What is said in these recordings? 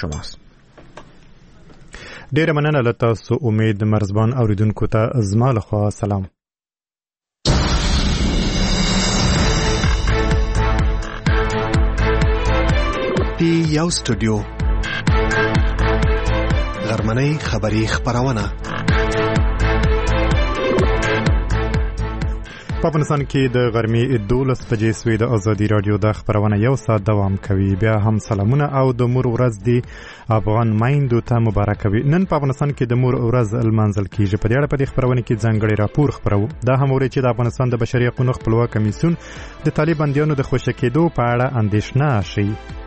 شماست. ډیره مننه له تاسو. امید مرزبان اوریدونکو ته زما لخوا سلام. یو سټوډیو غرمنۍ خبری خبرونه په افغانستان کې د غرمې 12 بجې سوی د ازادي رادیو د خبرونه یو ساعت دوام کوي. بیا هم سلامونه او د مور ورځ دی افغان مایندو ته مبارک وي. نن په افغانستان کې د مور ورځ لمانځل کیږي. په دې اړه په دې خبرونه کې ځانګړی راپور خبرو. دا هم ورې چې د افغانستان د بشري حقوقو خپلواک کمیسیون د طالبانیانو د خوشی کېدو په اړه اندېښنه شي.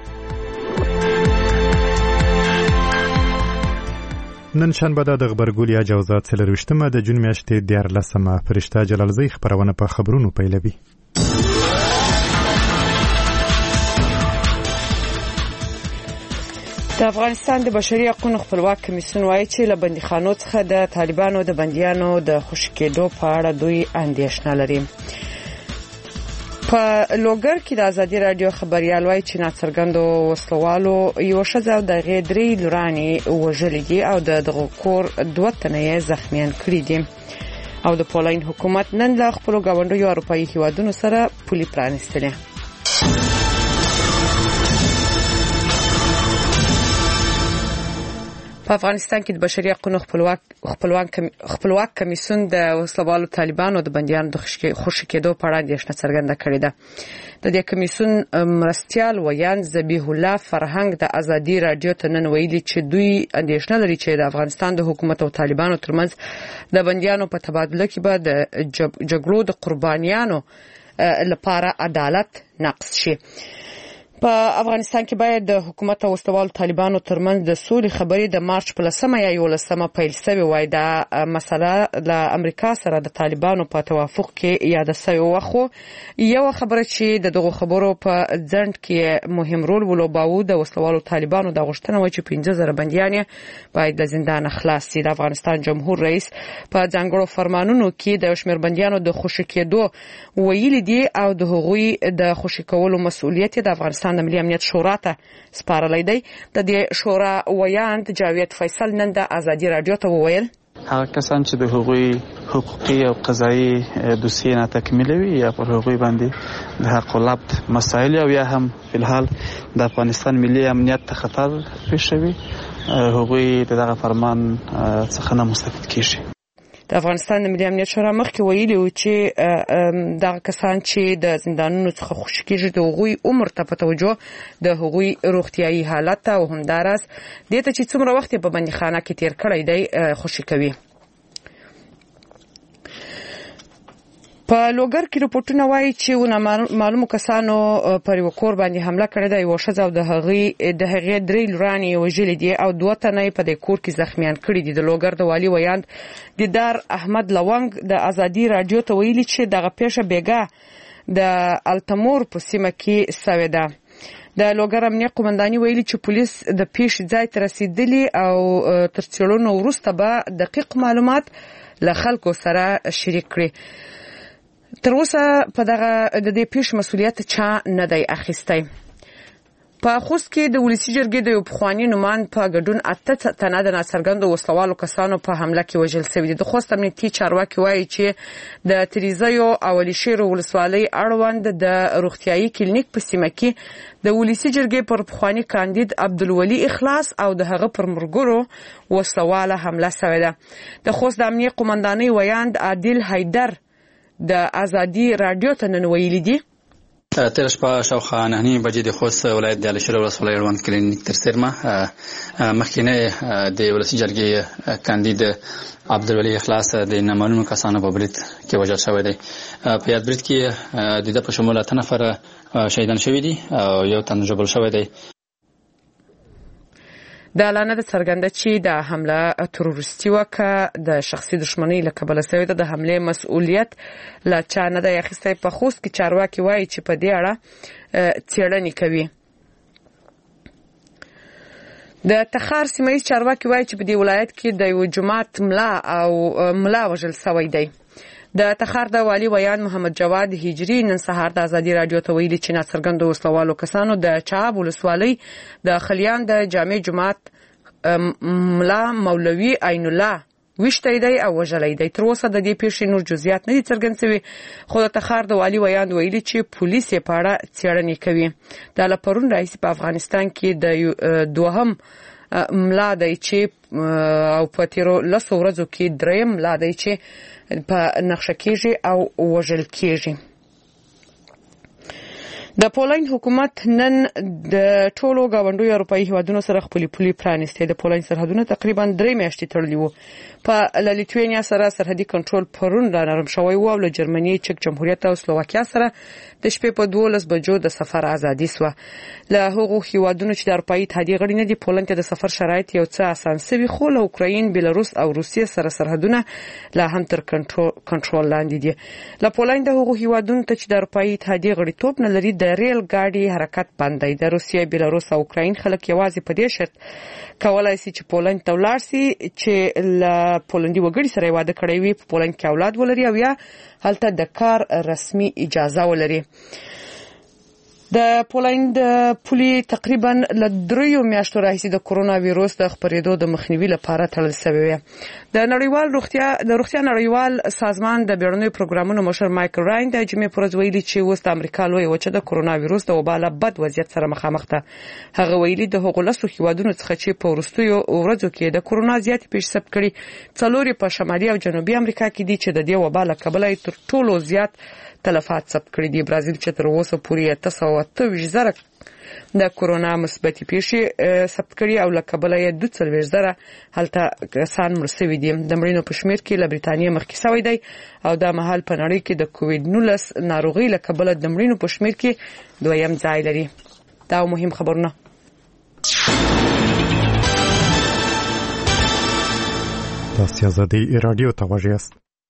نن شنبه د غبرګولي اجازه 23مه د جون میاشتې 14مه فرشته جلالزی خبرونه په خبرونو پیلوي. د افغانستان د بشري حقوقو خپلواک کمیسیون وایي چې له بندیخانو څخه د طالبانو د بندیانو د خوشی کېدو په اړه دوی اندېښنه لري. په لوګر کې د ازادي رادیو خبريال وایي چې ناڅرګندو وسلوالو یو ښځه او د غېدري لوراني وژلې دي او دغه کور 2 تنه یې زخمیان کړي دي. او د پولند حکومت نن له خپل غونډو اروپایي هیوادونو سره پولي پرانیستلې. په افغانستان کې د بشري حقوقو خپلواک کمیسیون د وسلوالو طالبانو د بندیانو د خوشی کېدو په اړه اندېښنه څرګنده کړې ده. د دې کمیسیون مرستیال ویان ذبیح الله فرهنګ د ازادي رادیو ته نن ویلي چې دوی اندېښنه لري چې د افغانستان د حکومت او طالبانو ترمنځ د بندیانو په تبادله کې به د جګړو د قربانیانو لپاره عدالت نقض شي. په افغانستان کې باید د حکومت او وسلوالو طالبانو ترمنځ د سولې خبرې د مارچ په 10مه یا 11مه پیل شوې وای. دا مسله له امریکا سره د طالبانو په توافق کې یاد شوی وخو یو خبره چې دغه خبرو په ځند کې مهم رول ولوباوه د وسلوالو طالبانو د غوښتنه و چې 15000 بنديان باید د زندان خلاص شي. د افغانستان جمهور رئیس په ځانګړو فرمانونو کې د شمیر بنديانو د خوشی کېدو ویلي دي او د هغوی د خوشی کولو مسؤلیت د افغانستان د ملي امنیت شورا ته سپارلی دی. د دې شورا ویاند جاوید فیصل نن د ازادي رادیو ته وویل هغه کسان چې د هغوی حقوقي او قضایي دوسیې نه تکمیلوي یا پر هغوی باندې د حق العبد مسایل او یا هم په الحال د افغانستان ملي امنیت ته خطر پیښوي هغوی دغه فرمان څخه نه مستفید کیږي. د افغانستان د ملي امنیت شورا مخکې ویلي و چې دغه کسان چې د زندانونو څخه خوشی کېږي د هغوی عمر ته په توجه د هغوی روغتیايي حالت ته او همداراز دې ته چې څومره وخت په بندیخانه کې تیر کړی دی خوشی کوي. په لوګر کې رپورټونه وایي چې معلومو کسانو پر یو کور باندې حمله کړې ده. یو ښځه او د هغې 3 لورانې وژلې دي او 2 تنه په دې کور کې زخمیان کړي دي. د لوګر د والي ویاند دیدار احمد لونګ د ازادي رادیو ته ویلي چې دغه پیښه بیګا د التمور په سیمه کې شوې ده. د لوګر امنیه قومنداني ویلي چې پولیس د پیښې ځای ته رسیدلي او تر څېړنو وروسته به دقیق معلومات له خلکو سره شریک کړي. تر اوسه په دغه د دې پیښې مسؤلیت چا نه دی اخیستی. په خوست کې د ولسی جرګې د یو پخوانی نومان په ګډون 8 تنه د ناڅرګندو وسلوالو کسانو په حمله کې وژل شوي دي. د خوست امنیتي چارواکي وایي چې د تریزیو او ولیشیر ولسوالۍ اړوند د روغتیايي کلینیک په سیمه کې د ولسی جرګې پر پخوانی کاندید عبدالولي اخلاص او د هغه پر مرګرو وسلواله حمله شوې ده. د خوست د امنیه قومندانۍ ویاند عادل حیدر د ازادي رادیو ته نن ویلي دي تر شپه شاوخوا 9 بجې د خوست ولایت د الشیر ولسوالۍ اړوند کلینیک تر څیرمه مخکینه د ولسی جرګې کاندید عبدالولي اخلاص د نامعلومو کسانو په برید کې وژل شوی دی. په یاد برید کې د په شمول 8 نفر شهیدان شوي دي او یو تن ژوبل شوی دی. د اعلان د څرګنده چې د حمله تروریستي وکړه د شخصي دښمنۍ له کبله شوې ده. د حملې مسؤلیت لا چا نه دی اخیستی. په خوست کې چارواکي وایي چې په دې اړه څېړنې کوي. د تخار سیمه ییز چارواکي وایي چې په دې ولایت کې د یو جماعت ملا وژل شوی دی. د تخار د والي ویان محمد جواد هجری نن سهار د ازادي رادیو ته ویلي چې ناڅرګند وسلوالو کسانو د چاب ولسوالۍ د خلیان د جامع جماعت ملا مولوي عین الله وشتای دی او وژلای دی. تر اوسه د دې پیښې نور جزئیات نه دي څرګند شوي، خو د تخار د والي ویان ویلي چې پولیس یې په اړه څېړنې کوي. د لپرون رئیس په افغانستان کې د دوهم ملا دی چې او په تیرو لسو ورځو کې دریم ملا دی چې په نقشه کېږي او وژل کېږي. د پولند حکومت نن د ټولو غونډو اروپאי هیوادونو سره خپل پولي پرانیستي. د پولند سرحدونه تقریبا 3 میاشتې تړلي وو. په لیتوانیا سره سرحدي کنټرول پرون را نرم شوی و او له جرمني، چک جمهوریت او سلوواکیا سره د شپې په 12 بجو د سفر ازادي سو. له هغو هیوادونو چې د اروپאי اتحادیې غړي نه دي پولند ته د سفر شرایط یو څه آسان شوي، خو له اوکراین، بیلاروس او روسیې سره سرحدونه لا هم تر کنټرول لاندې دي. له پولند هغو هیوادونو ته چې د اروپאי اتحادیې غړیتوب نه لري د ریل ګاډي حرکت بند دی. د روسیې، بیلاروس او اوکراین خلک یوازې په دې شرط کولای شي چې پولند ته ولاړ شي چې له پولندي وګړي سره واده کړی وي، په پولند کې اولاد ولري او یا هلته د کار رسمي اجازه ولري. د پولند پولي تقریبا له 3 میاشتو راهیسې د کرونا وایروس د خپرېدو د مخنیوي لپاره تړل شوی و. د نړیوال روغتیا نړیوال سازمان د بیړنیو پروګرامونو مشر مایکل راین د جمعې پر ورځ ویلي چې اوس د امریکا لویه وچه د کرونا وایروس د وبا له بد وضعیت سره مخامخ ده. هغه ویلي د هغو لسو هیوادونو څخه چې په وروستیو ورځو کې د کرونا زیاتې پیښې ثبت کړي، 4 په شمالي او جنوبي امریکا کې دي چې د دې وبا له کبله تر ټولو زیات تلفات ثبت کړي دي. برازیل چې تر اوسه پورې 928,000 د کرونا مثبتې پیښې ثبت کړي او له کبله یې 42,000 هلته کسان مړ شوي دي. د مړینو په شمېر کې له بریتانیا مخکې شوی دی او دا مهال په نړۍ کې د کووډ-19 ناروغۍ له کبله د مړینو په شمېر کې دویم ځای لري. دا مهم خبرونه. تاسو ازادي رادیو ته غوږ یاست.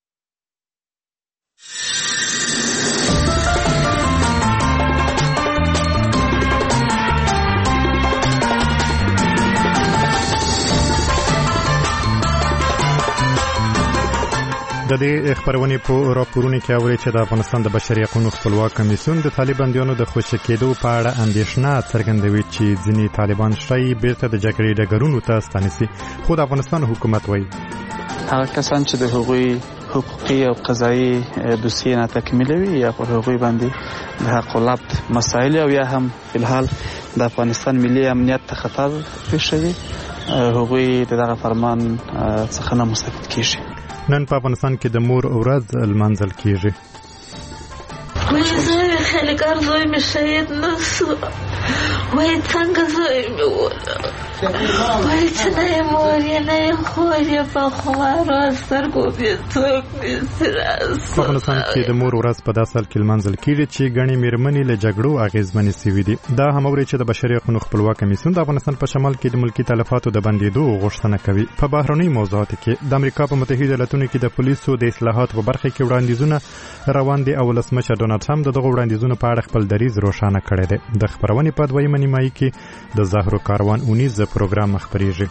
د دې خبرونه په راپورونو کې اوري چې د افغانستان د بشري حقوقو خپلواک کمیسیون د طالبانو د خوشی کېدو په اړه اندېښنه څرګندوي چې ځینې طالبان شایي بیرته د جګړې ډګرونو ته ستنسي، خو د افغانستان حکومت وایي هغه کسان چې د حقوقي حقوقي او قضایي دوسیې نه تکمیلوي یا پر حقوقي باندې د حق العبد مسائل او یا هم په الحال د افغانستان ملي امنیت ته خطر پیښوي، حقوقي دغه فرمان څخه نه مستفید کیږي. نن په افغانستان کې د مور ورځ لمانځل کیږي. وای خلک ارزوی می شهید نسو، وای څنګه زوی می وله، وای چې نه مور یې نه خور یې په خمارو سترګو بې څوک نیسي راست. په افغانستان کې د مور ورځ په داسې حال کې لمانځل کیږي چې ګڼې مېرمنې له جګړو اغېزمنې شوي دي. دا هم اوري چې د بشري حقوقو خپلواک کمیسیون د افغانستان په شمال کې د ملکي تلفاتو د بندېدو غوښتنه کوي. په بهرنۍ موضوعاتو کې د امریکا په متحده ایالاتونو کې د پولیسو د اصلاحاتو په برخه کې وړاندیزونه روان دي او ولسمشر ډونالد ټرمپ دغه وړاندیزونو په اړه خپل دریځ روښانه کړی دی. د خبرونې په دویمه نیمایي کې د زهرو کاروان اونیز پروګرام خبرېږي.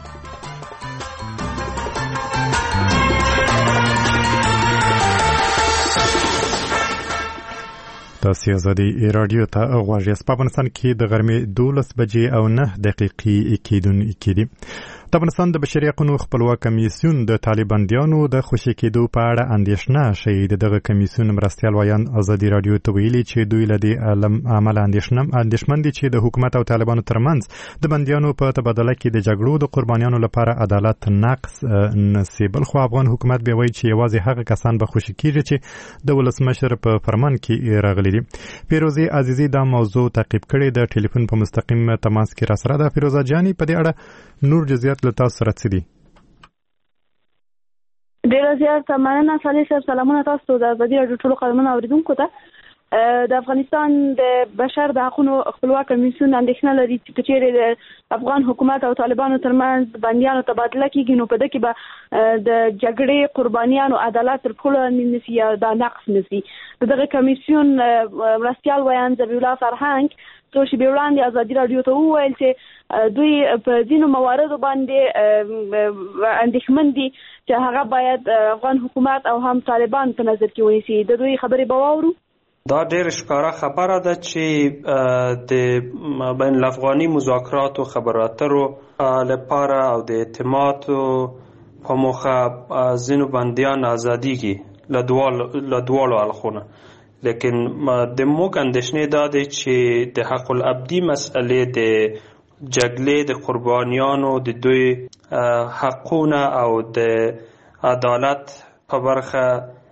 تاسو ازادي رادیو ته غوږ یاست. په افغانستان کې د غرمې 12 بجې او 9 دقیقې کېدونکې دي. د افغانستان د بشري حقوقو خپلواک کمیسیون د طالبانو د خوشی کېدو په اړه اندېښنه شوې. دغه کمیسیون مرستیال ویان ازادي رادیو ته ویلي چې دوی له دې عمل اندېښمن دي چې د حکومت او طالبانو ترمنځ د بندیانو په تبادله کې د جګړو د قربانیانو لپاره عدالت نقص نشي. بل خو افغان حکومت به وایي چې یوازې هغه کسان به خوشی کیږي چې د ولسمشر په فرمان کې راغلي دي. فیروزه عزیزی دا موضوع تعقیب کړي. د ټلیفون په مستقیم تماس کې را سره ده. فیروزه جانی په دې اړه نور جزئیات له تاسو سره څه دي؟ ډېر زیات مننه صالح صاحب. سلامونه تاسو د ازادي رادیو ټولو قدرمنو اوریدونکو ته. د افغانستان د بشر د حقوقو خپلواک کمیسیون اندېښنه لري چې چیرې د افغان حکومت او طالبانو ترمنځ بندیانو تبادله کیږي نو په دې کې به د جګړې قربانیانو عدالت تر ټولو نشي یا د نقص نشي. دغه کمیسیون مرستیال ویان ذبیح الله فرهنګ څو شېبې وړاندې ازادي راډیو ته وویل چې دوی په ځینو مواردو باندې اندېښمن دي چې هغه باید افغان حکومت او هم طالبان په نظر کې ونیسي. د دوی خبرې به واورو. دا ډېر ښکاره خبره ده چې د بین الافغاني مذاکراتو خبرو اترو لپاره او د اعتماد په موخه ځینو بندیان ازادیږي له دواړو اړخونو، لیکن د موږ اندېښنې دا دی چې د حق الابدي مسئلې د جګړې د قربانیانو د دوی حقونه او د عدالت په برخه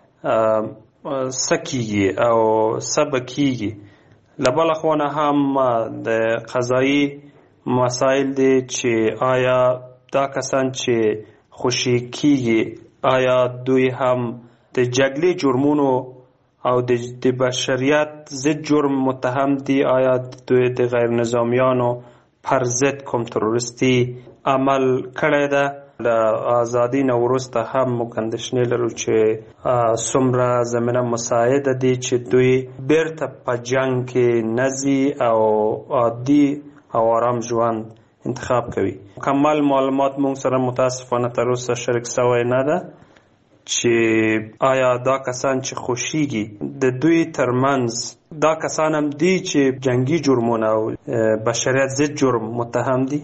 سکیږي او سبکیږي. له بله خوا هم د قضایي مسایل دی چې آیا دا کسان چې خوشي کیږي آیا دوی هم د جګړې جرمونو او د بشریت ضد جرم متهم دي، آیا دوی د غیر نظامیانو پر ضد کوم تروریستي عمل کړی ده. له ازادي نه وروسته هم موږ اندېښنې لرو چې څومره زمینه مساعده دي چې دوی بیرته په جنګ کې نځي او عادي او آرام ژوند انتخاب کوي. مکمل معلومات موږ سره متاسفانه تر اوسه شریک شوی نه ده چې آیا دا کسان چې خوشیږي د دوی ترمنځ دا کسان هم دي چې جنگي جرمونه او بشریت ضد جرم متهم دي.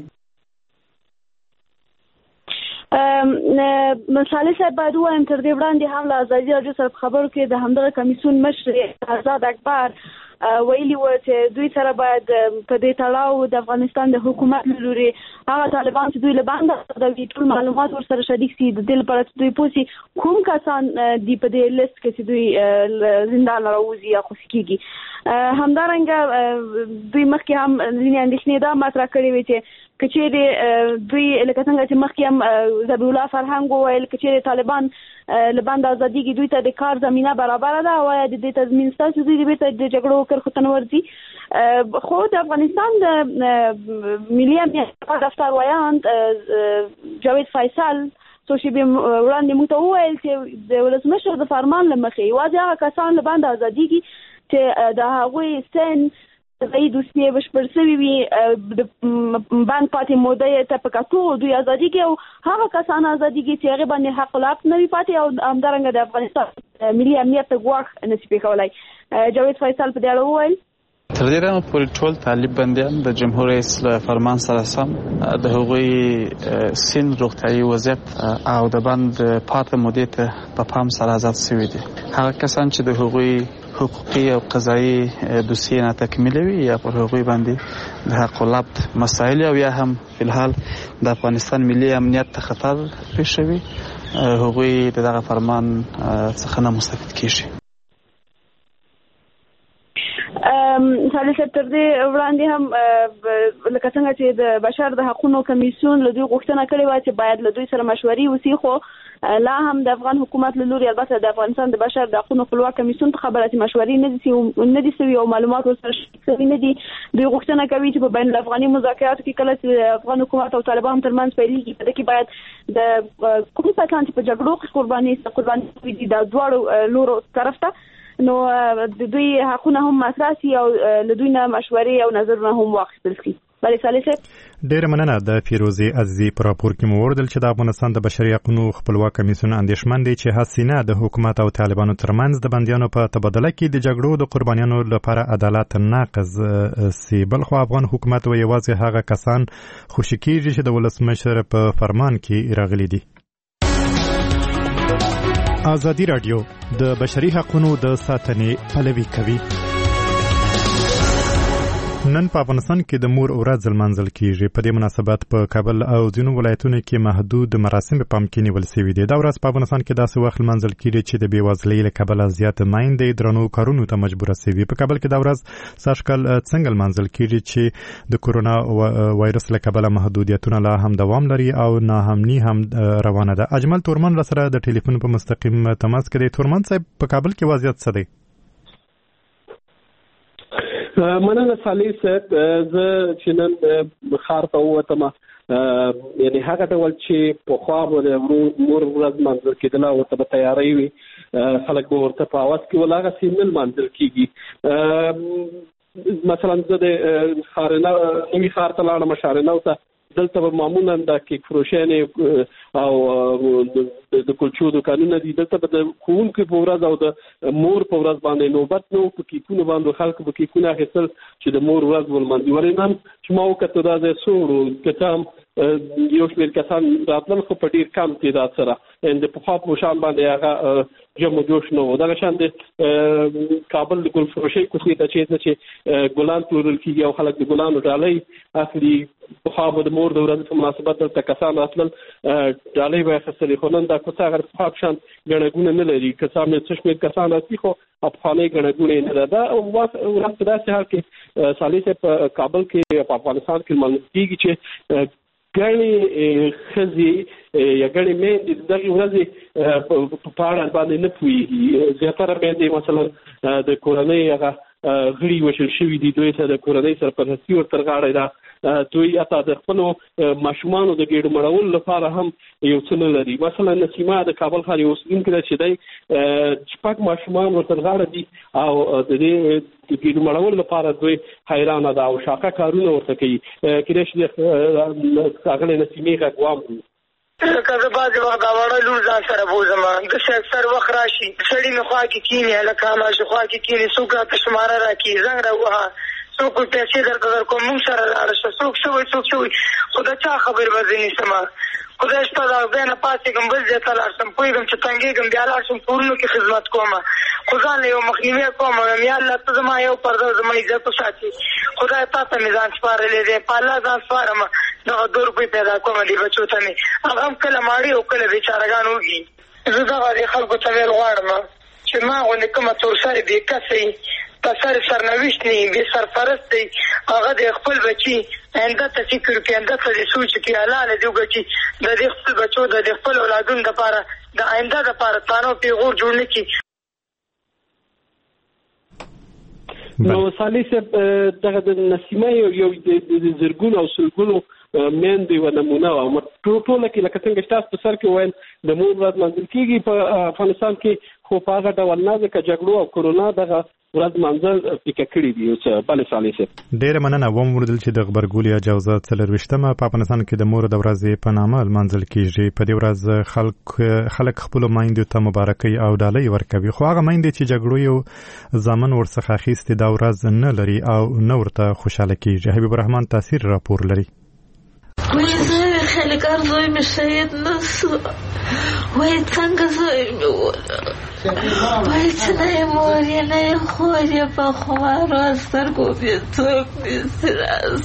مصالح صاحب باید ووایم تر دې وړاندې هم له ازادي راډیو سره په خبرو کې د همدغه کمیسیون مشر آزاد اکبر ویلي و چې دوی سره باید په دې تړاو د افغانستان د حکومت له لوري هغه طالبان چې دوی له بنده د ټول معلومات ورسره شریک سي د دې لپاره چې دوی پوسي کوم کسان دي په دې لیست کې چې دوی زندان راوځي یا خوشي کیږي. همدارنګه دوی مخکې هم ځینې اندېښنې دا مطرح کړې وې چې کچېرې دوی لکه څنګه چې مخکې هم ذبیح الله فرهنګ وویل کچېرې طالبان له بند ازادیږي دوی ته د کار زمینه برابره ده او د دې تضمین شته چې دوی بیرته د جګړو کرښو ته نه ورځي. خو د افغانستان د ملي امنیت دفتر ویاند جاوید فیصل څو شېبې وړاندې موږ ته وویل چې د ولسمشر د فرمان له مخې یوازې هغه کسان له بند ازادیږي چې د هغوی سن د دوسیې بشپړ شوي وي د بند پاتې موده یې ته په کتو دوی ازادیږي او هغه کسان ازادیږي چې هغې باندې حق العفو نه وي پاتې او همدارنګه د افغانستان ملي امنیت ته ګواښ نه شي پېښولی. جاوید فیصل په دې اړه وویل تر دې رامه پورې ټول طالب بندیان د جمهور رئیس له فرمان سره سم د هغوی سن روغتیایي وضعیت او د بند پاتې مودې ته په پام سره آزاد شوي دي. هغه کسان چې د هغوی حقوقي او قضایي دوسیې نه تکمیله وي یا پر هغوی باندې د حق العبد مسایل او یا هم فلحال د افغانستان ملي امنیت ته خطر پیښوي هغوی د دغه فرمان څخه نه مستفید کیږي. صالح صاحب تر دې وړاندې هم لکه څنګه چې د بشر د حقوقو کمیسیون له دوی غوښتنه کړې وه چې باید له دوی سره مشورې وشي، خو لا هم د افغان حکومت له لوري البته د افغانستان د بشر د حقوقو خپلواک کمیسیون ته خبره چې مشورې نه دي سوي او معلومات ورسره شوي نه دي. دوی غوښتنه کوي چې په بین الافغاني مذاکراتو کې کله چې د افغان حکومت او طالبانو ترمنځ پیلېږي په دې کې باید د کوم کسان چې په جګړو کې قرباني شوي دي د دواړو لورو طرف ته نو د دوی حقونه هم مطرح شي او له دوی نه مشورې او نظرونه هم واخیستل شي. بله صالح صاحب ډېره مننه. د فیروزي عزیزي په راپور کې مو وردل چې د افغانستان د بشري حقوقو خپلواک کمیسیون اندېښمن دی چې هڅې د حکومت او طالبانو ترمنځ د بندیانو په تبادله کې د جګړو د قربانیانو لپاره عدالت ناقض سي. بلخو افغان حکومت و یوازې هغه کسان خوشي کیږي چې د ولسمشر په فرمان کې راغلي دي. ازادي راډیو د بشري حقوقو د ساتنې پلوي کوي. نن په افغانستان کې د مور ورځ لمانځل کیږي. په دې مناسبت په کابل او ځینو ولایتونو کې محدود مراسم په پام کې نیول شوي دي. دا ورځ په افغانستان کې داسې وخت لمانځل کیږي چې د بېوزلۍ له کبله زیاتې میندې درنو کارونو ته مجبوره شوي. په کابل کې دا ورځ سږکال څنګه لمانځل کیږي چې د کورونا وایرس له کبله محدودیتونه لا هم دوام لري او ناامني هم روانه ده. اجمل تورمن سره د ټلیفون په مستقیم تماس کې دی. تورمن صاحب په کابل کې وضعیت څه دی؟ مننه صالح صاحب. زه چې نن ښار ته ووتم یعنې هغه ډول چې پخوا به د مور ورځ لمانځل کېدله ورته به تیاری وي خلک به ورته په اواز کې ول هغسې نه لمانځل کېږي. مثلا زه د خارنه نوي خار ته لاړم شارنه ته دلته معمولا د کیک فروشانې او د کلچو دکانونه دي دلته د ښوونکو په ورځ او د مور په ورځ باندې نوبت نو په کیکونو باندې خلک په کیکونه اخیستل چې د مور ورځ ولمانځي ورنه چې ما وکړه دا د سورو کتام یو شمېر کسان راتلل خو په ډېر کم تعداد سره د پخوا په شان باندې هغه جمع جوش نه و دغه شان د کابل د ګل فروشۍ کوڅې ته چې ګلان پلورل کېږي او خلک د ګلانو ډالۍ اخلي پخوا به د مور د ورځې په مناسبت دلته کسان راتلل ډالۍ به یې اخیستلې خو نن دا کوڅه هغه پخوا په شان ګڼه ګوڼه نه لري که څه هم څه شمېر کسان راتلي خو افغانۍ ګڼه ګوڼه یې نه ده دا ورځ په داسې حال کې صالح صاحب په کابل کې په افغانستان کې لمانځل کېږي چې ګڼې ښځې یا ګڼې میندې دغې ورځې په اړه باندې نه پوهېږي زیاتره میندې مثلا د کورنۍ هغه غړي وشل شوي دي دوی ته د کورنۍ سرپرستي ورته غاړه ده دوی حتی د خپلو ماشومانو د ګېډو مړولو لپاره هم یو څه نه لري مثلا نسیمه د کابل ښار یو اوسېدونکی ده چې دی شپږ ماشومان ورته غاړه دي او د دې د ګېډو مړولو لپاره دوی حیرانه ده او شاقه کارونه ورته کوي کېدای شي ښاغلې نسیمې غږ واورو لکه زه بعضې وخت دا وړه لور ځان سره بوځم داسې اکثر وخت راشي سړي مې خوا کې کښېني هلکه هماغسې خوا کې کښېني څوک راته شماره راکړي زنګ راووهه څوک پیسې درته درکوم موږ سره لاړه شه څوک څه وایي خو د چا خبرې به زه نیسم خدای شته د ځای نه پاڅېږم بل ځای ته لاړ شم پوهېږم چې تنګېږم بیا لاړ شم کورونو کې خدمت کوم خو ځان له یو مخنیوی کوم یا الله ته زما یو پرده زما عزت وساتي خدای تا ته مې ځان سپارلی دی په الله ځان سپارم دغه 2 روپۍ پیدا کوم دې بچو ته مې هغه هم کله ماړي او کله بېچارهګان وږي زه دغه دې خلکو ته ویل غواړم چې ما غوندې کومه تورسرې بېکسه په سر سرنوشت نه بې سرپرست دی هغه د خپل بچي آینده ته فکر کړي آینده ته دې سوچ کړي حلاله دې وګټي د دې خپل بچو د خپل اولادونو دپاره د آینده دپاره تانه او پیغور جوړ نه کړي نو صالح صاحب دغه د نسیمه یو د زرګونو او سلګونو میندې و نمونه وه ټوله کې لکه څنګه ستاسو په سر کې ویل د مور ورځ لمانځل کېږي په افغانستان کې خو په هغه ډول نه ځکه جګړو او کرونا دغه ورځ منځل پیکه کړي دي بلې صالح صاحب ډېره مننه وموندل چې د غبرګولي اجازه 24مه په افغانستان کې د مور د ورځې په نامه لمانځل کېږي په دې ورځ خلک خپلو میندو ته مبارکۍ او ډالۍ ورکوي خو هغه میندې چې جګړو یو زامن ورڅخه اخیستې دا ورځ نه لري او نه ورته خوشحاله کېږي حبیب الرحمن تاثیر راپور لري وای خیلی کار زوی می شهید نسو وای څنګه زوی می وله وای چې نه یې مور یې نه یې خور یې په خمارو سترګو بې څوک نیسي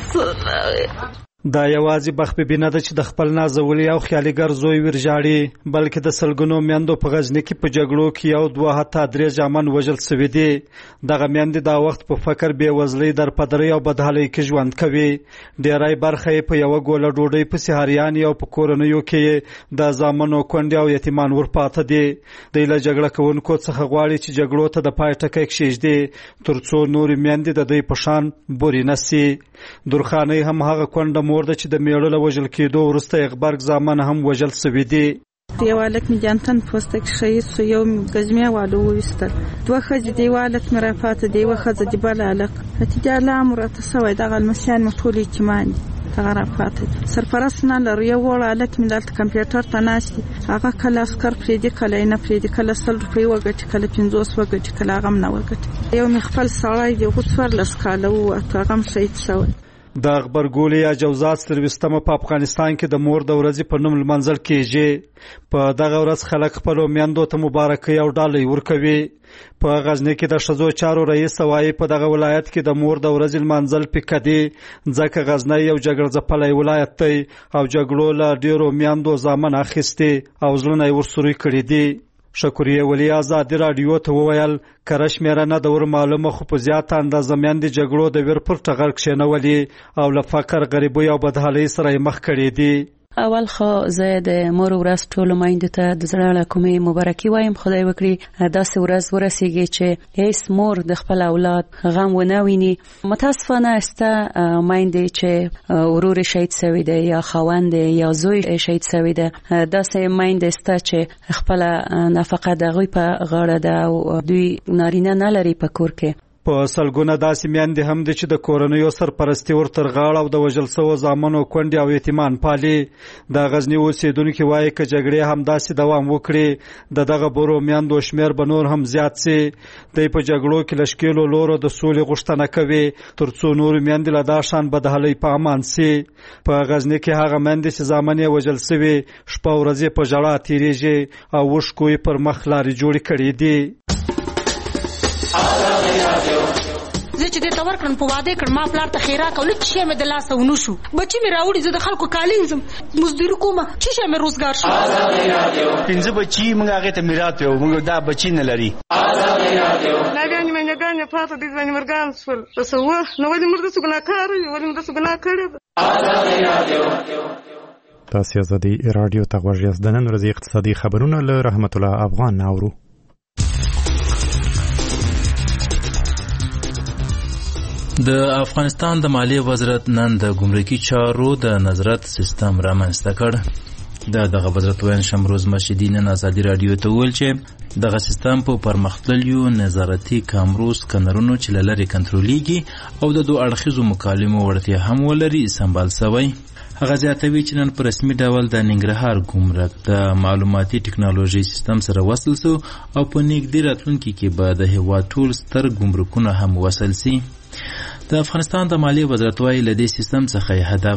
راسونه دا یوازې بخببي نه ده چې د خپل نازولي او خیالګر زوی ورژاړي بلکې د سلګونو میندو په غزني کې په جګړو کې یو 2 حتی 3 ځامن وژل سوي دي دغه میندې دا وخت په فقر بېوزلۍ درپدرۍ او بدحالۍ کې ژوند کوي ډېری برخه یې په یوه ګوله ډوډۍ پسې هریانې او په کورنیو کې د زامنو کونډې او یتیمان ورپاته دي دوی له جګړه کوونکو څخه غواړي چې جګړو ته د پای ټکی کښېږدي تر څو نورې میندې د دوی په شان بورې نه سي درخانۍ هم هغه کونډه مور ده چې د میړه له وژل کېدو وروسته یې غبرګ زامن هم وژل سوي دي یو هلک مې جانتن پوسته کې شهید سو یو ګزمې واله وویستل 2 ښځې دی یو هلک مې راپاته دی یوه ښځه دی بل هلک نتیجه الله هم راته سوی دغه لمسیان مې ټول یتیمان دي دغه راپاته دي سرپرست نه لرو یو وړه هلک مې دلته کمپیوټر ته ناست دي هغه کله عسکر پرېږدي کله یې نه پرېږدي کله 100 روپۍ وګټي کله 50 وګټي کله هغه هم نه وګټي یو مې خپل سړی دی هغه 14 کاله ووتو هغه هم شهید سوی د غبرګولي اجازات 23مه په افغانستان کې د مور د ورځې په نوم لمانځل کېږي په دغه ورځ خلک خپلو میندو ته مبارکۍ او ډالۍ ورکوي په غزني کې د ښځو چارو رئیس وایي په دغه ولایت کې د مور د ورځې لمانځل پیکه دي ځکه غزنی یو جګړه ځپلی ولایت دی او جګړو له ډېرو میندو زامن اخیستې او زړونه یې ورسوري کړي دي شکریه ولی ازادي رادیو ته وویل کره شمیره نه د ور معلومه خو په زیاته اندازه میندې جګړو د ویر پر ټغر کښېنولي او له فقر غریبۍ او بدحالۍ سره یې مخ کړي دي اول خو زه د مور ورځ ټولو میندو ته د زړه له کومې مبارکي وایم خدای وکړي داسې ورځ ورسیږي چې هیڅ مور د خپل اولاد غم ونه ویني متاسفانه سته میندې چې ورور شهید سوی دی یا خاوند یا زوی شهید سوی دی داسې میندې سته چې خپل نفقه د هغوی په غاړه ده او دوی نارینه نه لري په کور کې په سلګونه داسې میندې هم دي چې د کورنیو سرپرستي ورتر غاړه او د وژل شوو زامنو کونډې او یتیمان پالي. د غزني اوسېدونکي وایي که جګړې همداسې دوام وکړي د دغه بورو میندو شمېر به نور هم زیات سي. دوی په جګړو کې له ښکېلو لورو د سولې غوښتنه کوي تر څو نورې میندې له دا شان بدحالۍ په امان سي. په غزني کې هغه میندې چې زامن یې وژل شوي شپه ورځې په ژړا تېرېږي او اوښکو یې پر مخ لارې جوړې کړې دي. زه چې دې ته ورکړم په واده کړم ما پلار ته خیرات کول چې شی مې د لاسه ونه شو بچی مې راوړي زه د خلکو کالینځم مزدوري کوم چې شی مې روزګار شو 15 بچی موږ هغه ته میراث یو موږ دا بچی نه لري ناګانی مې ناګانی پاتې دې باندې مرګان شول تاسو نو ولې مرده څو ګناکار یو ولې مرده څو ګناکار تاسو ازادي رادیو ته غوږ یاست. د نن ورځې اقتصادي خبرونه له رحمت الله افغان اورو. د افغانستان د مالیې وزارت نن د ګمرکي چارو د نظارت سیستم رامنځته کړ. دغه وزارت ویان شمروز مشهدي نن ازادي رادیو ته ویل چې دغه سیستم په پرمختللیو نظارتي کامرو سکنرونو چې له لرې کنټرولېږي او د دوه اړخیزو مکالمو وړتیا هم ولري سمبال شوی. هغه زیاتوي چې نن په رسمي ډول د ننګرهار ګمرک د معلوماتي ټکنالوژي سیستم سره وصل شو او په نږدې راتلونکي کې به د هېواد ټول ستر ګمرکونه هم وصل شي. د افغانستان د مالیې وزارت وايي له دې سیستم څخه هدف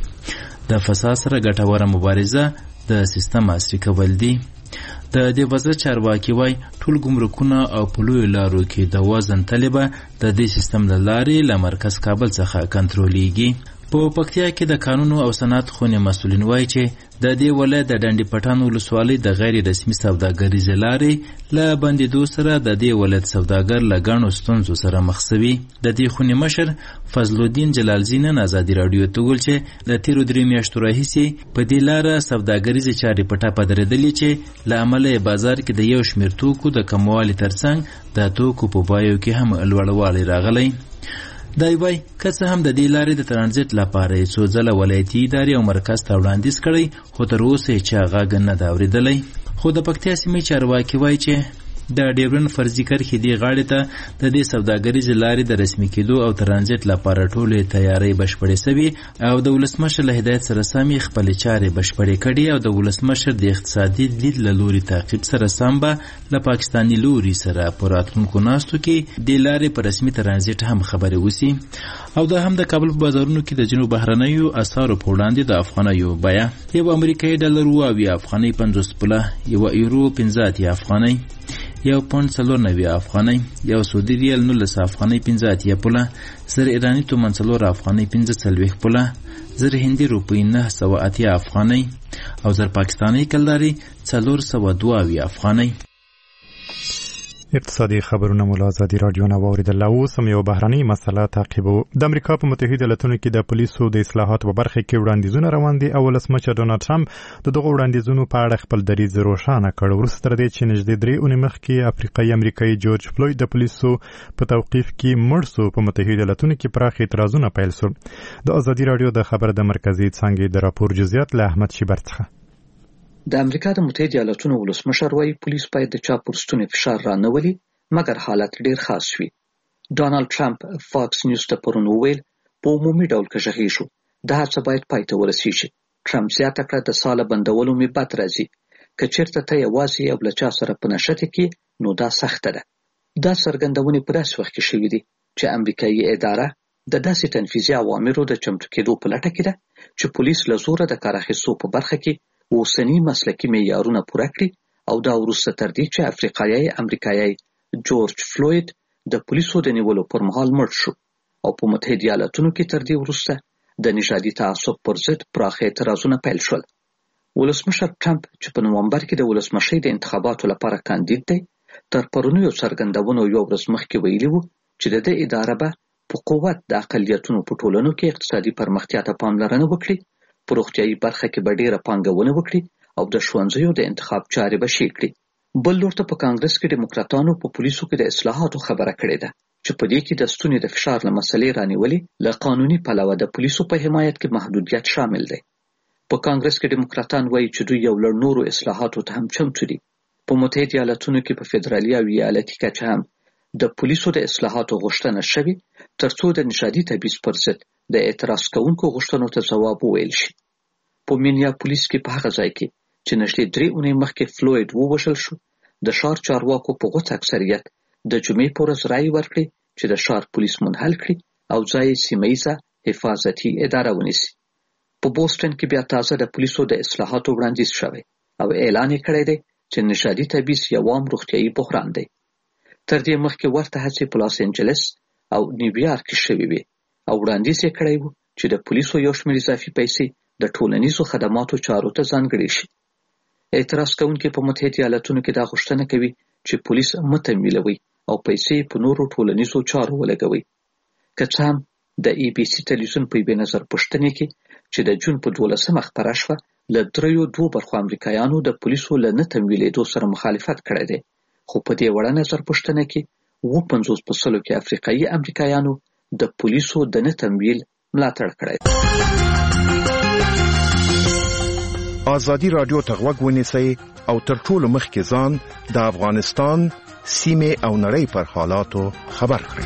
د فساد سره ګټوره مبارزه د سیستم عصري کول دي. د دې وزارت چارواکي وايي ټول ګمرکونه او په لویو لارو کې د وزن تلې به د دې سیستم له لارې له مرکز کابل څخه کنټرولېږي. په پکتیا کې د قانون او صنعت خونې مسؤلین وایي چې د دې ولایت د ډنډ پټان ولسوالۍ د غیر رسمي سوداګریزې لارې له بندېدو سره د دې ولایت سوداګر له ګڼو ستونزو سره مخ شوي. د دې خونې مشر فضل الدین جلالزی نن ازادي راډیو ته وویل چې د تېرو 3 میاشتو راهیسې په دې لاره سوداګریزې چارې په ټاپه درېدلې چې له امله یې بازار کې د یو شمېر توکو د کموالي ترڅنګ د توکو په بیو کې هم لوړوالی راغلی. دا وایي که څه هم د دې لارې د ترانزیت لپاره یې څو ځله ولایتي ادارې او مرکز ته وړاندیز کړی خو تر اوسه یې چا غږ نه ده اورېدلی. خو د پکتیا سیمې چارواکي وایي چې د ډیورن فرضي کرښې دې غاړې ته د دې سوداګریزې لارې د رسمي کېدو او ترانزیت لپاره ټولې تیارۍ بشپړې شوي او د ولسمشر له هدایت سره سمې خپلې چارې بشپړې کړي او د ولسمشر د اقتصادي لید له لوري تعقیب سره سم به له پاکستاني لوري سره په راتلونکو ناستو کې دې لارې په رسمي ترانزیت هم خبرې وسي. او دا هم د کابل په بازارونو کې د ځینو بهرنیو اسعارو په وړاندې د افغانیو بیه یو امریکایي ډالر 2 افغانۍ 50 پوله، یو یورو 15 افغانۍ، یو پوند 490 افغانۍ، یو سعودي ریال 19 افغانۍ 15 پوله، زر ایرانی تومان 4 افغانۍ 15 پوله، زر هندي روپۍ 980 افغانۍ او زر پاکستاني کلداري 402 افغانۍ. اقتصادي خبرونه مو له ازادي راډیو نه واوریدل. اوس هم یو بهرنۍ مسله تعقیبو. د امریکا په متحده ایالاتونو کې د پولیسو د اصلاحاتو په برخه کې وړاندیزونه روان دي او ولسمشر ډونالد ټرمپ دغه وړاندیزونو په اړه خپل دریځ روښانه کړ. وروسته تر دې چې نږدې 3 اونۍ مخکې امریکایي جورج فلوید د پولیسو په توقیف کې مړ شو، په متحده ایالاتونو کې پراخ اعتراضونه پیل شول. د ازادي راډیو د خبر د مرکزي څانګې د راپور جزئیات له احمد شیبر څخه. د امریکا د متحده ایالاتونو ولسمشر وايي پولیس باید د چا پر ستوني فشار رانولي مګر حالت ډیر خاص وي. ډونالد ټرمپ فاکس نیوز ته پرون وویل په عمومي ډول که غږیږو دا هڅه باید پای ته ورسیږي. ټرمپ زیاته کړه د ساله بندولو مې بد راځي، که چېرته ته یوازې یو له چا سره په نښته کې نو دا سخته ده. دا څرګندونې په داسې وخت کې شوي دي چې امریکایي اداره د داسې تنفیذي اوامرو د چمتو کېدو په لټه کې ده چې پولیس له زوره د کار اخیستو په برخه کې اوسني مسلکي معیارونه پوره کړي او دا وروسته تر دې چې امریکایي جورج فلوید د پولیسو د نیولو پر مهال مړ شو او په متحده ایالاتونو کې تر دې وروسته د نژادي تعصب پر ضد پراخ اعتراضونه پیل شول. ولسمشر ټرمپ چې په نومبر کې د ولسمشۍ د انتخاباتو لپاره کاندید دی تر پرونیو څرګندونو یو ورځ مخکې ویلي وو چې د دې اداره به په قوت د اقلیتونو په ټولنو کې اقتصادي پرمختیا ته پاملرنه وکړي، په روغتیايي برخه کې به ډېره پانګونه وکړي او د ښوونځیو د انتخاب چارې به ښې کړي. بل لور ته په کانګرس کې ډیموکراتانو په پولیسو کې د اصلاحاتو خبره کړې ده چې په دې کې د ستوني د فشار له مسلې رانیولې له قانوني پلوه د پولیسو په حمایت کې محدودیت شامل دی. په کانګرس کې ډیموکراتان وایي چې دوی یو لړ نورو اصلاحاتو ته هم چمتو دي. په متحده ایالاتونو کې په فدرالي او ایالتي کچه هم د پولیسو د اصلاحاتو غوښتنه شوې ترڅو د نژادي تبعیض پر ضد د اعتراض کوونکو غوښتنو ته ځواب وویل شي. په مینیاپولیس کې په هغه ځای کې چې نږدې 3 اونۍ مخکې فلوید ووژل شو، د ښار چارواکو په غوڅ اکثریت د جمعې په ورځ رایې ورکړې چې د ښار پولیس منحل کړي او ځای یې سیمه ییزه حفاظتي اداره ونیسي. په بوسټن کې بیا تازه د پولیسو د اصلاحاتو وړاندیز شوی او اعلان یې کړی دی چې نژادي تبعیض یو عام روغتیایي بحران دی. تر دې مخکې ورته هڅې په لاس انجلس او نیویارک کې شوې وې او وړاندیز یې کړی و چې د پولیسو یو شمېر اضافي پیسې د ټولنیزو خدماتو چارو ته ځانګړې شي. اعتراض کوونکي په متحده ایالتونو کې دا غوښتنه کوي چې پولیس متمویلوي او پیسې په نورو ټولنیزو چارو ولګوي. که څه هم د ABC تلویزیون په یوې نظر پوښتنې کې چې د جون په 12 خپره شوه له 3 برخو امریکایانو د پولیسو له نه تمویلېدو سره مخالفت کړی دی، خو په دې وړه نظر پوښتنه کې 50% کې افریقایي امریکایانو د پولیسو د نه تمویل ملاتړ کړی. ازادي رادیو ته غوږ ونیسئ او تر ټولو مخکې ځان د افغانستان سیمه او نړۍ پر حالاتو خبر کړئ.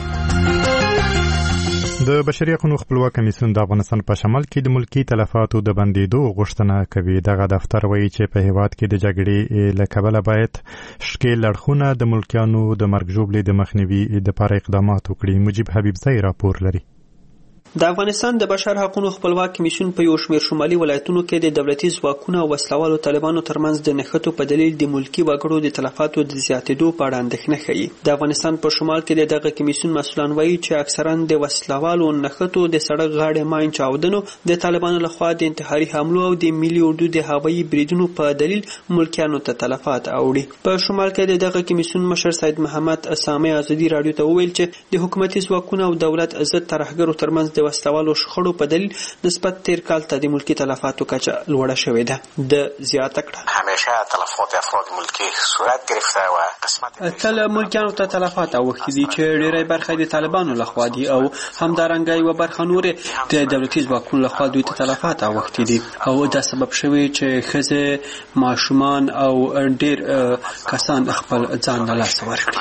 د بشري حقوقو خپلواک کمیسیون د افغانستان په شمال کې د ملکی تلفاتو د بندیدو غوښتنه کوي. دغه دفتر وایي چې په هیواد کې د جګړې له کبله باید شکیل اړخونه د ملکیانو د مرګ ژوبلې د مخنیوي لپاره اقدامات وکړي. مجيب حبیبزی راپور لري. د افغانستان د بشر حقوقو خپلواک کمیسیون په یو شمېر شمالي ولایتونو کې د دولتي ځواکونو او وسلوالو طالبانو ترمنځ د نښتو په دلیل د ملکی وګړو د تلفاتو د زیاتېدو په اړه اندېښنه ښیي. د افغانستان په شمال کې دغه کمیسیون مسؤلان وایي چې اکثرا د وسلوالو نښتو د سړک غاړې ماین چاودنو، د طالبانو لخوا د انتحاري حملو او د ملي اردو د هوایي بریدونو په دلیل ملکیانو ته تلفات اوړي. په شمال کې دغه کمیسیون مشر سید محمد اسامه ازادي رادیو ته وویل چې د حکومتي ځواکونو او دولت ضد ترهګرو ترمنځ د وسلوالو شخړو په دلیل نسبت تیر کال ته د ملکی تلفاتو کچه لوړه شوې ده. د زیاته کړه همیشه تلفات افراد ملکی صورت گرفته و قسمت تل ملکیانو ته تلفات اوښتي دي چې ډېری برخه د طالبانو لخوا دي او همدارنګه یوه برخه نورې د دولتي ځواکونو لخوا دوی ته تلفات اوښتي دي او دا سبب شوی چې ښځې، ماشومان او ډېر کسان خپل ځان له لاسه ورکړي.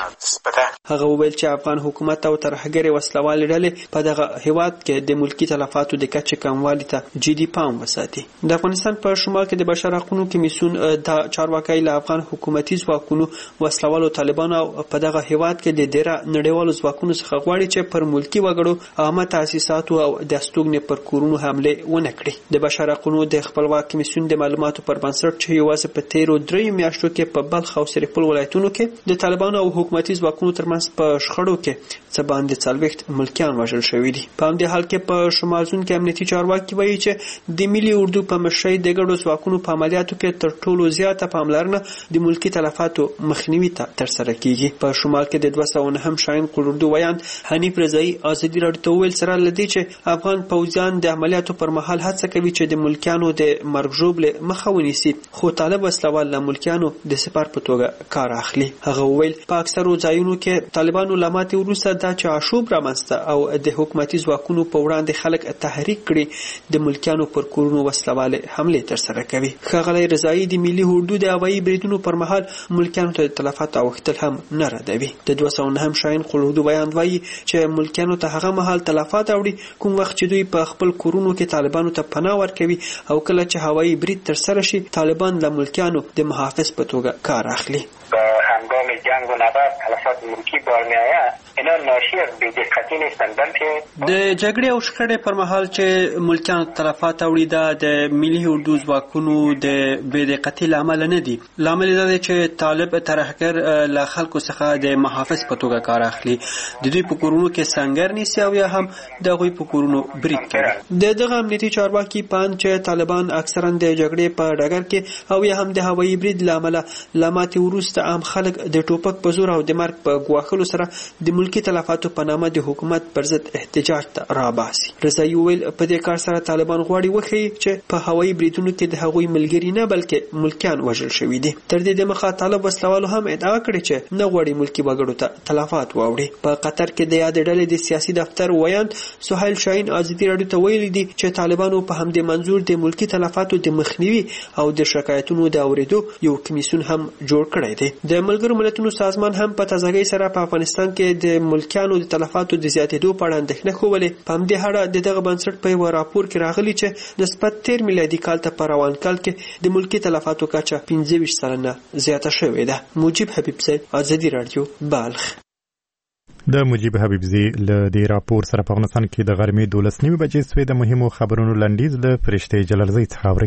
هغه وویل چې افغان حکومت او ترهګرې وسلوالې ډلې په دغه هیواد کې د ملکی تلفاتو د کچې کموالي ته جدي پام وساتي. د افغانستان په شمال کې د بشر حقوقو کمیسیون د چارواکي له افغان حکومتي ځواکونو، وسلوالو طالبانو په دغه هیواد کې د ډیره نړیوالو ځواکونو څخه غواړي چې پر ملکی وګړو، عامه تاسیساتو او د استوګنې پر کورونو حمله ونه کړي. د بشر حقوقو د خپلواک کمیسیون د معلوماتو پر بنسټ چې یوازې په 13 میاشتو کې په بلخ او سرپل ولایتونو کې د طالبانو او حکومتي ځواکونو ترمنځ په شخړو کې څه باندې 40 ملکیان وژل شوي دي. په همدې حال کې په شمال زون کې امنیتي چارواکي وایي چې د ملي اردو په مشرۍ د ګډو ځواکونو په عملیاتو کې تر ټولو زیاته پاملرنه د ملکی تلفاتو مخنیوي ته ترسره کیږي. په شمال کې د 209 شاهین قلوردو ویاند حنیف رضایی ازادي راډیو ته وویل سره لدی چې افغان پوځیان د عملیاتو پر مهال هڅه کوي چې د ملکیانو د مرګ ژوبلې مخه ونیسي، خو طالب وسلوال له ملکیانو د سپار په توګه کار اخلي. هغه وویل په اکثرو ځایونو کې طالبانو لاماتې وروسته دا چې عشوب رامنځته او د حکومتي ځواکونو په وړاندې خلک تحریک کړي د ملکیانو پر کورونو وسلواله حمله ترسره کوي. ښاغلی رضایی د ملي اردو د هوایي بریدونو پر مهال ملکیانو ته تلفات اوښتل هم نه ردوي. د 209 شاهین قلوردو بیان وایي چې ملکیانو ته هغه مهال تلفات اوړي کوم وخت چې دوی په خپل کورونو کې طالبانو ته پناه ورکوي او کله چې هوایي برید ترسره شي طالبان له ملکیانو د محافظ په توګه کار اخلي. هنگام جنگ و نبرد تلفات ملکی برمی آید اینا ناشی از بی‌دقتی نیستن بلکه د جګړې او شخړې پر مهال چې ملکیانو تلفات اوړي دا د ملي اردو ځواکونو د بی‌دقتۍ له امله نه دي. لامل دا دی چې طالب ترهګر له خلکو څخه د محافظ په توګه کار اخلي، د دوی په کورونو کې سنگر نیسي او یا هم د هغوی په کورونو برید کوي. دغه امنیتي چارواکي پاند چې طالبان اکثرا د جګړې په ډګر کې او یا هم د هوایي برید له امله له ماتې وروسته عام خلک د ټوپک په زور او د مرګ په ګواښلو سره د ملکي ملکی تلفاتو په نامه د حکومت پر ضد احتجاج ته راباسي. رضایي وویل په دې کار سره طالبان غواړي وښيي چې په هوایي بریدونو کې د هغوی ملګري نه بلکې ملکیان وژل شوي دي. تر دې دمخه طالب وسلوالو هم ادعا کړې چې نه غواړي ملکي وګړو ته تلفات واوړي. په قطر کې د یادې ډلې د سیاسي دفتر ویاند سهیل شاهین ازادي راډیو ته ویلي دي چې طالبانو په همدې منظور د ملکي تلفاتو د مخنیوي او د شکایتونو د اوریدو یو کمیسیون هم جوړ کړی دی. د ملګرو ملتونو سازمان هم په تازګۍ سره په افغانستان کې د ملکیانو د تلفاتو د زیاتېدو په اړه اندېښنه ښودلې. په همدې اړه دغه بنسټ په یو راپور کې راغلی چې نسبت 13 میلادي کال ته په روان کال کې د ملکي تلفاتو کچه 25% زیاته شوې ده. مجيب حبیبزی، ازادي راډیو، بالخ. د مجيب حبیبزی له دې راپور سره په افغانستان کې د غرمې 12:30 بجې سوی د مهمو خبرونو لنډیز له فرشته جلالزی څخه